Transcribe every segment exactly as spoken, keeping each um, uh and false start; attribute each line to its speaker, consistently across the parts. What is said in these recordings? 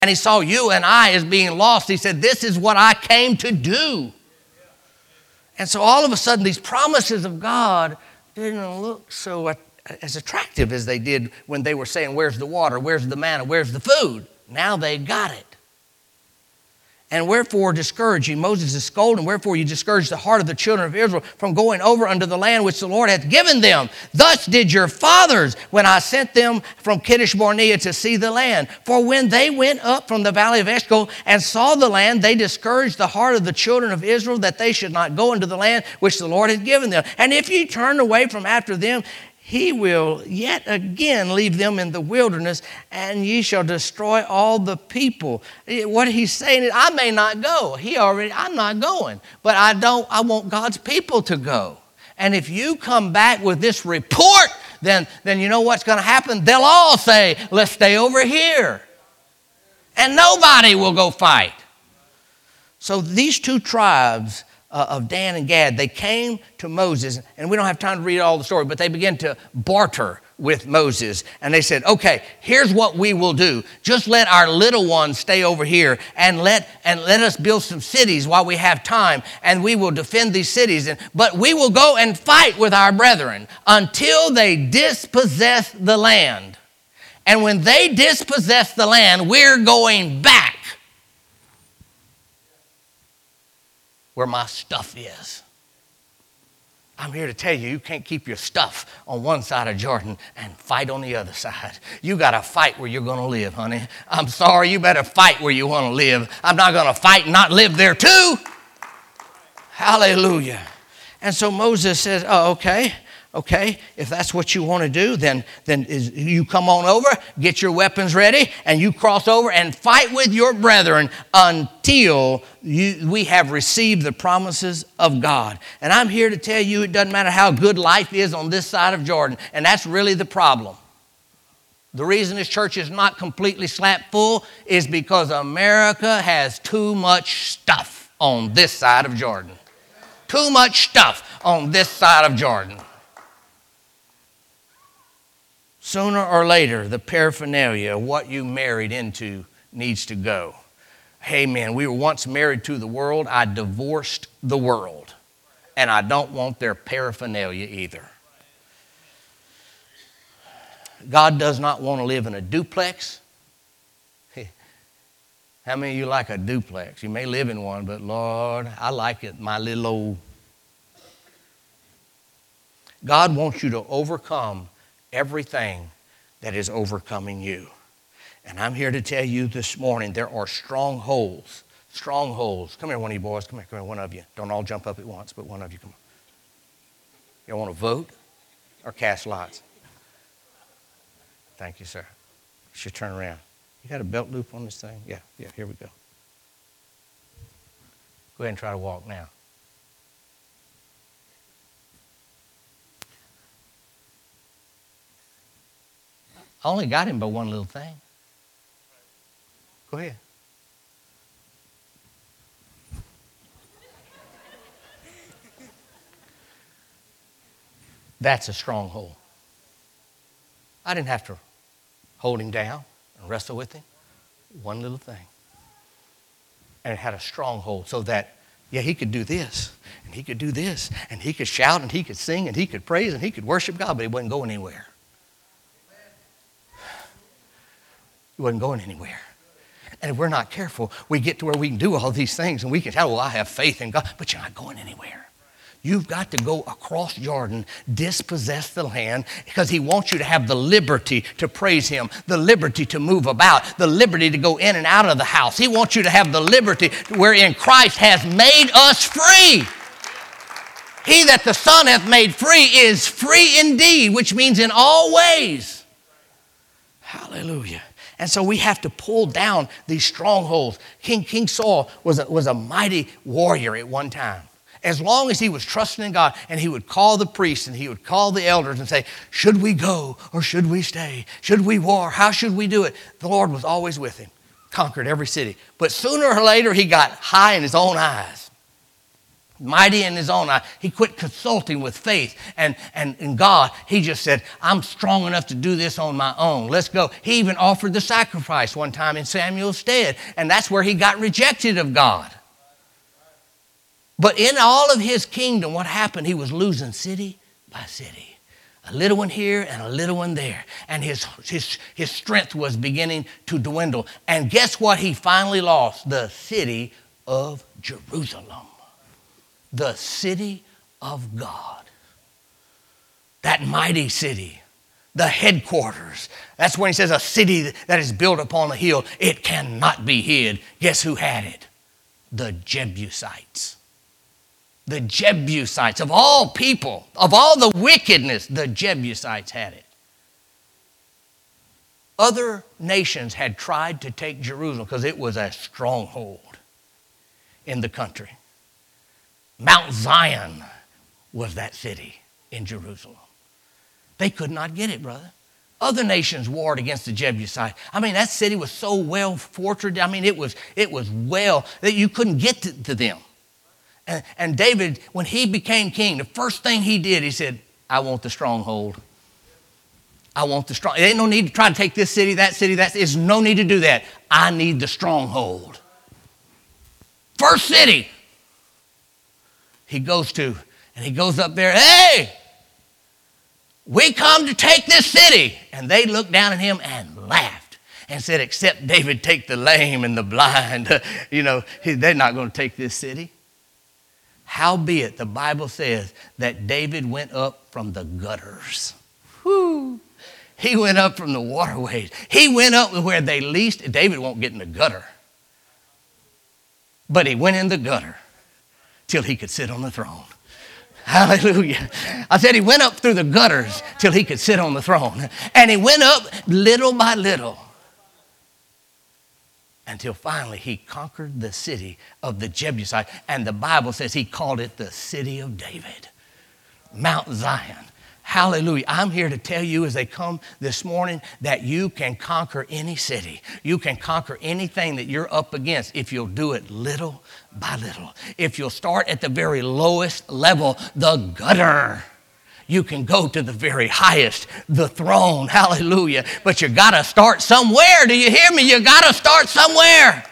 Speaker 1: and he saw you and I as being lost, he said, this is what I came to do. And so all of a sudden, these promises of God didn't look so as attractive as they did when they were saying, where's the water, where's the manna, where's the food? Now they got it. And wherefore discourage ye, Moses is scolding, wherefore you discourage the heart of the children of Israel from going over unto the land which the Lord hath given them. Thus did your fathers when I sent them from Kadesh Barnea to see the land. For when they went up from the valley of Eshcol and saw the land, they discouraged the heart of the children of Israel that they should not go into the land which the Lord had given them. And if ye turn away from after them, he will yet again leave them in the wilderness, and ye shall destroy all the people. What he's saying is, I may not go. He already, I'm not going. But I don't, I want God's people to go. And if you come back with this report, then, then you know what's going to happen? They'll all say, let's stay over here. And nobody will go fight. So these two tribes Uh, of Dan and Gad, they came to Moses, and we don't have time to read all the story, but they began to barter with Moses. And they said, okay, here's what we will do. Just let our little ones stay over here and let and let us build some cities while we have time, and we will defend these cities. And, but we will go and fight with our brethren until they dispossess the land. And when they dispossess the land, we're going back where my stuff is. I'm here to tell you, you can't keep your stuff on one side of Jordan and fight on the other side. You got to fight where you're going to live, honey. I'm sorry, you better fight where you want to live. I'm not going to fight and not live there too. Hallelujah. And so Moses says, oh, okay, okay, if that's what you want to do, then, then is, you come on over, get your weapons ready, and you cross over and fight with your brethren until you, we have received the promises of God. And I'm here to tell you it doesn't matter how good life is on this side of Jordan, and that's really the problem. The reason this church is not completely slap full is because America has too much stuff on this side of Jordan. Too much stuff on this side of Jordan. Sooner or later, the paraphernalia, what you married into, needs to go. Hey, man, we were once married to the world. I divorced the world. And I don't want their paraphernalia either. God does not want to live in a duplex. How many of you like a duplex? You may live in one, but Lord, I like it, my little old. God wants you to overcome everything that is overcoming you. And I'm here to tell you this morning, there are strongholds, strongholds. Come here, one of you boys. Come here, come here, one of you. Don't all jump up at once, but one of you, come on. You want to vote or cast lots? Thank you, sir. You should turn around. You got a belt loop on this thing? Yeah, yeah, here we go. Go ahead and try to walk now. I only got him by one little thing. Go ahead. That's a stronghold. I didn't have to hold him down and wrestle with him. One little thing. And it had a stronghold so that, yeah, he could do this, and he could do this, and he could shout, and he could sing, and he could praise, and he could worship God, but he wasn't going anywhere. He wasn't going anywhere. And if we're not careful, we get to where we can do all these things, and we can tell, well, I have faith in God, but you're not going anywhere. You've got to go across Jordan, dispossess the land, because he wants you to have the liberty to praise him, the liberty to move about, the liberty to go in and out of the house. He wants you to have the liberty wherein Christ has made us free. He that the Son hath made free is free indeed, which means in all ways. Hallelujah. And so we have to pull down these strongholds. King, King Saul was a, was a mighty warrior at one time. As long as he was trusting in God, and he would call the priests and he would call the elders and say, should we go or should we stay? Should we war? How should we do it? The Lord was always with him, conquered every city. But sooner or later, he got high in his own eyes. mighty in his own eye. He quit consulting with faith and, and, and God. He just said, I'm strong enough to do this on my own. Let's go. He even offered the sacrifice one time in Samuel's stead, and that's where he got rejected of God. But in all of his kingdom, what happened? He was losing city by city. A little one here and a little one there. And his, his, his strength was beginning to dwindle. And guess what he finally lost? The city of Jerusalem. The city of God. That mighty city. The headquarters. That's when he says a city that is built upon a hill. It cannot be hid. Guess who had it? The Jebusites. The Jebusites, of all people, of all the wickedness, the Jebusites had it. Other nations had tried to take Jerusalem because it was a stronghold in the country. Mount Zion was that city in Jerusalem. They could not get it, brother. Other nations warred against the Jebusites. I mean, that city was so well fortified. I mean, it was, it was well that you couldn't get to, to them. And, and David, when he became king, the first thing he did, he said, I want the stronghold. I want the strong. There ain't no need to try to take this city, that city, that city. There's no need to do that. I need the stronghold. First city he goes to, and he goes up there, hey, we come to take this city. And they looked down at him and laughed and said, except David take the lame and the blind, you know, they're not going to take this city. Howbeit, the Bible says that David went up from the gutters. Whew. He went up from the waterways. He went up where they least. David won't get in the gutter. But he went in the gutter till he could sit on the throne. Hallelujah. I said he went up through the gutters till he could sit on the throne. And he went up little by little, until finally he conquered the city of the Jebusites. And the Bible says he called it the city of David, Mount Zion. Hallelujah. I'm here to tell you as they come this morning that you can conquer any city. You can conquer anything that you're up against if you'll do it little by little. If you'll start at the very lowest level, the gutter, you can go to the very highest, the throne. Hallelujah. But you got to start somewhere. Do you hear me? You got to start somewhere.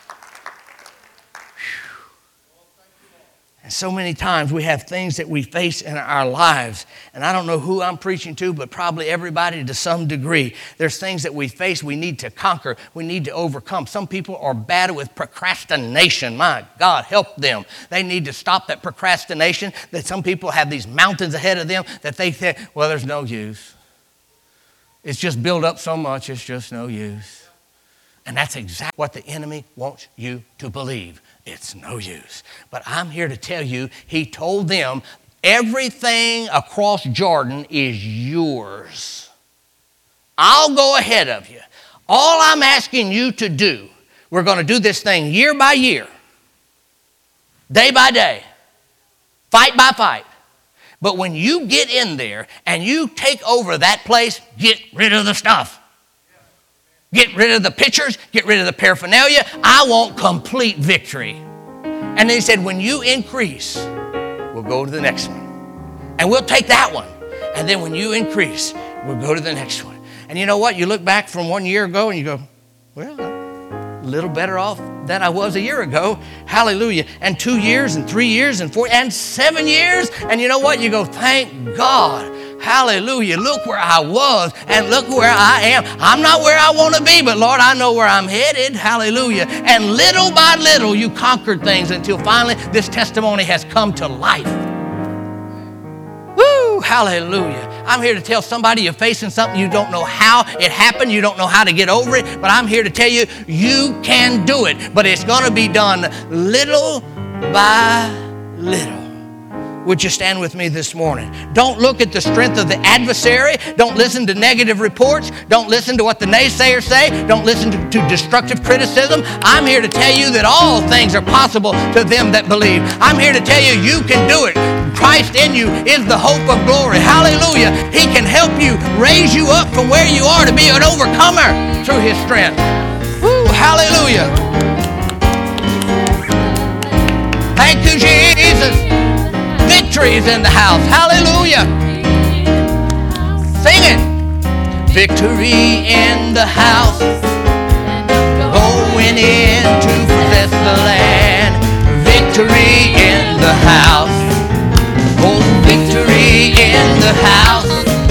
Speaker 1: And so many times we have things that we face in our lives. And I don't know who I'm preaching to, but probably everybody to some degree. There's things that we face we need to conquer. We need to overcome. Some people are bad with procrastination. My God, help them. They need to stop that procrastination. That some people have these mountains ahead of them that they think, well, there's no use. It's just built up so much, it's just no use. And that's exactly what the enemy wants you to believe. It's no use. But I'm here to tell you, he told them, everything across Jordan is yours. I'll go ahead of you. All I'm asking you to do, we're going to do this thing year by year, day by day, fight by fight. But when you get in there and you take over that place, get rid of the stuff. Get rid of the pictures, get rid of the paraphernalia. I want complete victory. And then he said, when you increase, we'll go to the next one. And we'll take that one. And then when you increase, we'll go to the next one. And you know what? You look back from one year ago and you go, well, I'm a little better off than I was a year ago. Hallelujah. And two years and three years and four and seven years. And you know what? You go, thank God. Hallelujah. Look where I was and look where I am. I'm not where I want to be, but Lord, I know where I'm headed. Hallelujah. And little by little, you conquered things until finally this testimony has come to life. Woo! Hallelujah. I'm here to tell somebody you're facing something you don't know how it happened. You don't know how to get over it. But I'm here to tell you, you can do it. But it's going to be done little by little. Would you stand with me this morning? Don't look at the strength of the adversary. Don't listen to negative reports. Don't listen to what the naysayers say. Don't listen to, to destructive criticism. I'm here to tell you that all things are possible to them that believe. I'm here to tell you, you can do it. Christ in you is the hope of glory. Hallelujah. He can help you, raise you up from where you are to be an overcomer through his strength. Woo, hallelujah. Thank you, Jesus. Victory is in the house. Hallelujah. Sing it. Victory in the house. Going in to possess the land. Victory in the house. Oh, victory in the house.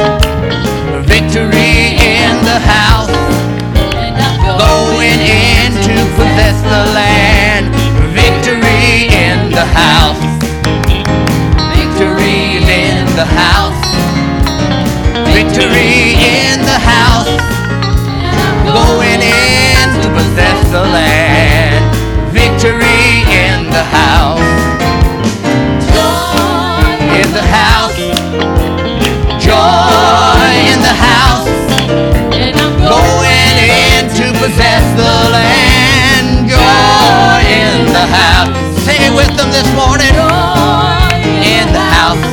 Speaker 1: Victory in the house. Going in to possess the land. Victory in the house. Victory is in the house. Victory in the house. Going in to possess the land. Victory in the house. Joy in the house. Joy in the house. Going in to possess the land. Joy in the house. Sing it with them this morning. In the house.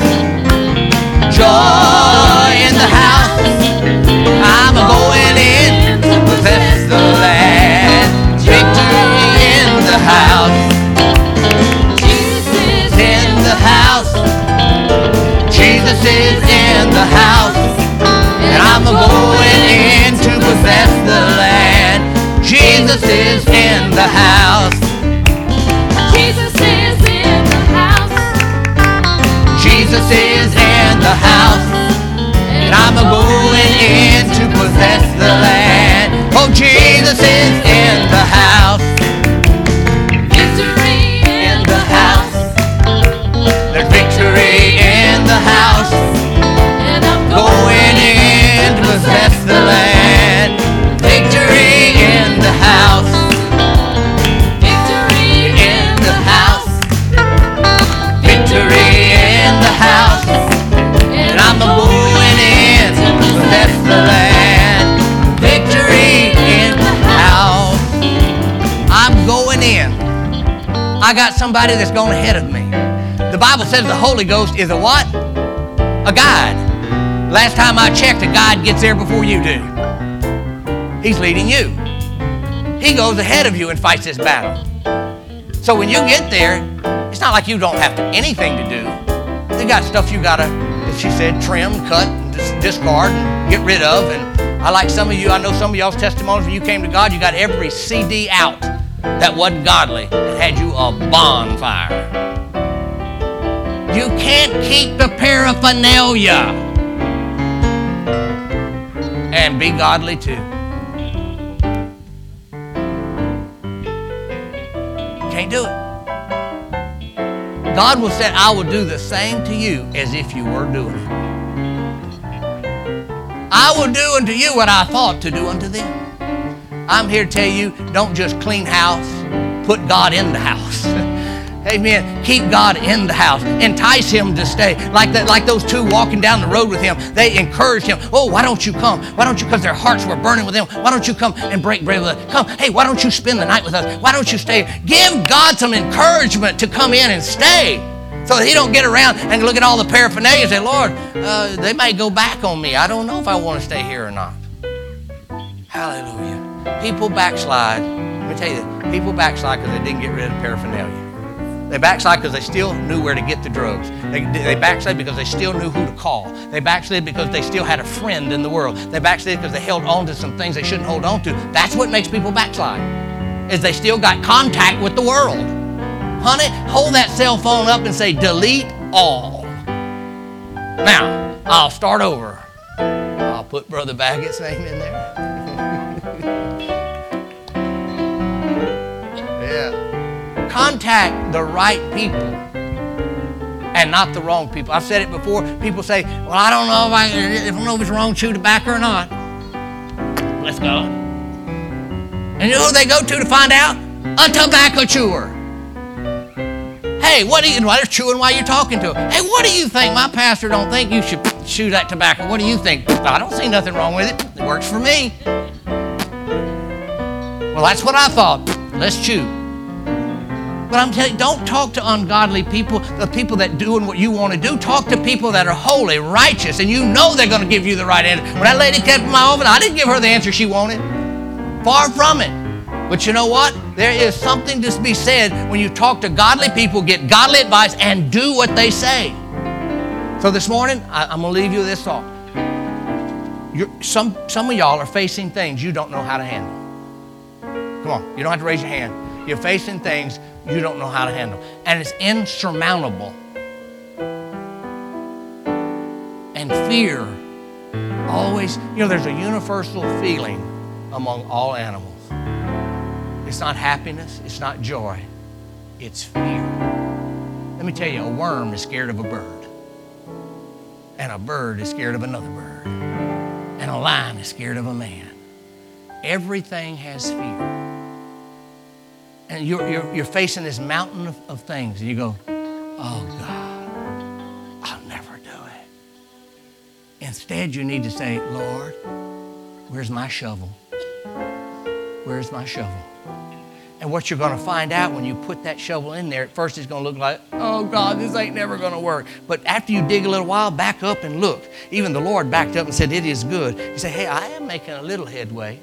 Speaker 1: Joy in the house. I'm going in to possess the land. Victory in the house. Jesus is in the house. Jesus is in the house. And I'm going in to possess the land. Jesus is in the house. Jesus is in the house. Jesus is in the house. And I'm going in to possess the land. Oh, Jesus is in the house. Victory in the house. There's victory in the house. And I'm going in to possess the land. Victory in the house. Victory in the house. Victory in the house. And I'm going in to possess the land. Victory in the house. I'm going in. I got somebody that's going ahead of me. The Bible says the Holy Ghost is a what? A guide. Last time I checked, a guide gets there before you do. He's leading you. He goes ahead of you and fights this battle. So when you get there, it's not like you don't have to, anything to do. You got stuff you gotta, as she said, trim, cut, and dis- discard, and get rid of. And I like some of you, I know some of y'all's testimonies when you came to God, you got every C D out that wasn't godly. It had you a bonfire. You can't keep the paraphernalia and be godly too. Can't do it. God will say, I will do the same to you as if you were doing it. I will do unto you what I thought to do unto them. I'm here to tell you, don't just clean house, put God in the house. Amen. Keep God in the house. Entice him to stay. Like that, like those two walking down the road with him. They encouraged him. Oh, why don't you come? Why don't you? Because their hearts were burning with him. Why don't you come and break bread with us? Come. Hey, why don't you spend the night with us? Why don't you stay? Give God some encouragement to come in and stay. So that he don't get around and look at all the paraphernalia and say, Lord, uh, they may go back on me. I don't know if I want to stay here or not. Hallelujah. People backslide. Let me tell you this. People backslide because they didn't get rid of the paraphernalia. They backslide because they still knew where to get the drugs. They, they backslid because they still knew who to call. They backslid because they still had a friend in the world. They backslid because they held on to some things they shouldn't hold on to. That's what makes people backslide, is they still got contact with the world. Honey, hold that cell phone up and say, delete all. Now, I'll start over. I'll put Brother Baggett's name in there. Yeah. Contact the right people and not the wrong people. I've said it before. People say, well, I don't know if I, if I don't know if it's wrong to chew tobacco or not. Let's go. And you know who they go to to find out? A tobacco chewer. Hey, what do you, while they're chewing while you're talking to them. Hey, what do you think? My pastor don't think you should chew that tobacco. What do you think? I don't see nothing wrong with it. It works for me. Well, that's what I thought. Let's chew. But I'm telling you, don't talk to ungodly people, the people that doing what you want to do. Talk to people that are holy, righteous, and you know they're going to give you the right answer. When that lady came to my office, I didn't give her the answer she wanted. Far from it. But you know what? There is something to be said when you talk to godly people, get godly advice, and do what they say. So this morning, I, I'm going to leave you with this thought. You're, some, some of y'all are facing things you don't know how to handle. Come on, you don't have to raise your hand. You're facing things you don't know how to handle. And it's insurmountable. And fear always, you know, there's a universal feeling among all animals. It's not happiness, it's not joy, it's fear. Let me tell you, a worm is scared of a bird. And a bird is scared of another bird. And a lion is scared of a man. Everything has fear. And you're, you're, you're facing this mountain of, of things, and you go, oh God, I'll never do it. Instead, you need to say, Lord, where's my shovel? Where's my shovel? And what you're going to find out when you put that shovel in there, at first it's going to look like, oh God, this ain't never going to work. But after you dig a little while, back up and look. Even the Lord backed up and said, it is good. You say, hey, I am making a little headway.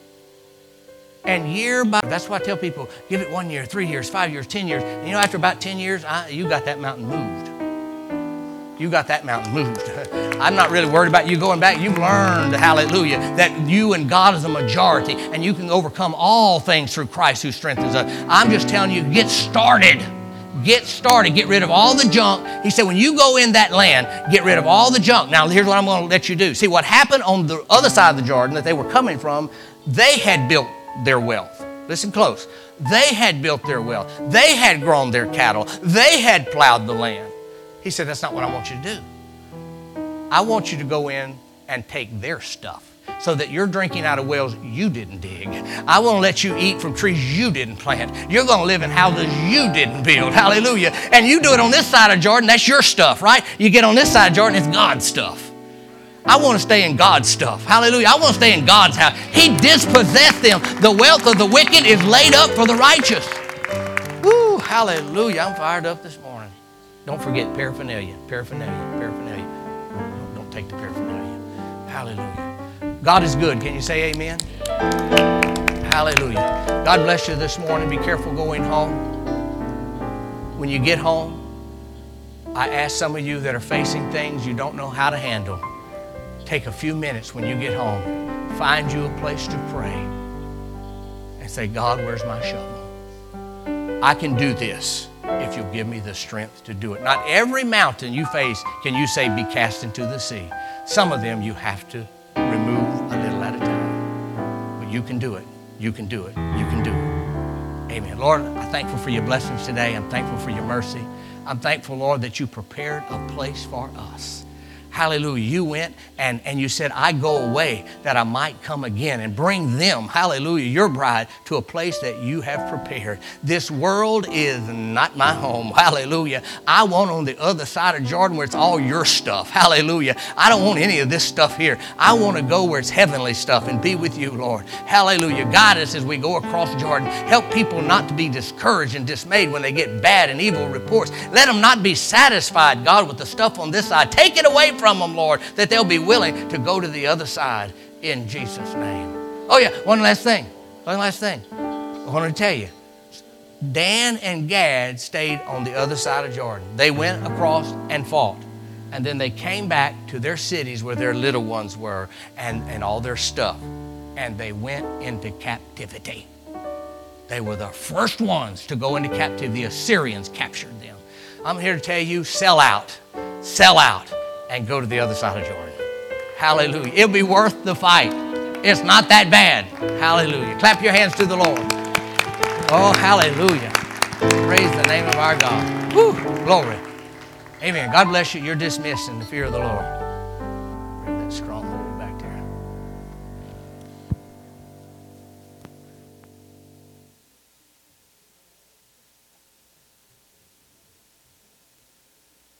Speaker 1: And year by, that's why I tell people, give it one year, three years, five years, ten years. And you know, after about ten years, I, you got that mountain moved. You got that mountain moved. I'm not really worried about you going back. You've learned, hallelujah, that you and God is a majority and you can overcome all things through Christ who strengthens us. I'm just telling you, get started. Get started. Get rid of all the junk. He said, when you go in that land, get rid of all the junk. Now, here's what I'm going to let you do. See, what happened on the other side of the Jordan that they were coming from, they had built their wealth. Listen close. They had built their wealth. They had grown their cattle. They had plowed the land. He said, that's not what I want you to do. I want you to go in and take their stuff so that you're drinking out of wells you didn't dig. I want to let you eat from trees you didn't plant. You're going to live in houses you didn't build. Hallelujah. And you do it on this side of Jordan, that's your stuff, right? You get on this side of Jordan, it's God's stuff. I want to stay in God's stuff. Hallelujah. I want to stay in God's house. He dispossessed them. The wealth of the wicked is laid up for the righteous. Woo, hallelujah. I'm fired up this morning. Don't forget paraphernalia, paraphernalia, paraphernalia. Don't, don't take the paraphernalia. Hallelujah. God is good. Can you say amen? Hallelujah. God bless you this morning. Be careful going home. When you get home, I ask some of you that are facing things you don't know how to handle, take a few minutes when you get home, find you a place to pray and say, God, where's my shovel? I can do this if you'll give me the strength to do it. Not every mountain you face can you say be cast into the sea. Some of them you have to remove a little at a time. But you can do it. You can do it. You can do it. Amen. Lord, I'm thankful for your blessings today. I'm thankful for your mercy. I'm thankful, Lord, that you prepared a place for us. Hallelujah. You went and, and you said, I go away that I might come again and bring them, hallelujah, your bride, to a place that you have prepared. This world is not my home. Hallelujah. I want on the other side of Jordan where it's all your stuff. Hallelujah. I don't want any of this stuff here. I want to go where it's heavenly stuff and be with you, Lord. Hallelujah. Guide us as we go across Jordan. Help people not to be discouraged and dismayed when they get bad and evil reports. Let them not be satisfied, God, with the stuff on this side. Take it away from from them, Lord, that they'll be willing to go to the other side in Jesus' name. Oh yeah, one last thing. One last thing. I want to tell you. Dan and Gad stayed on the other side of Jordan. They went across and fought. And then they came back to their cities where their little ones were and, and all their stuff. And they went into captivity. They were the first ones to go into captivity. The Assyrians captured them. I'm here to tell you, sell out. Sell out. And go to the other side of Jordan. Hallelujah. It'll be worth the fight. It's not that bad. Hallelujah. Clap your hands to the Lord. Oh, hallelujah. Praise the name of our God. Woo, glory. Amen. God bless you. You're dismissed in the fear of the Lord. Bring that strong.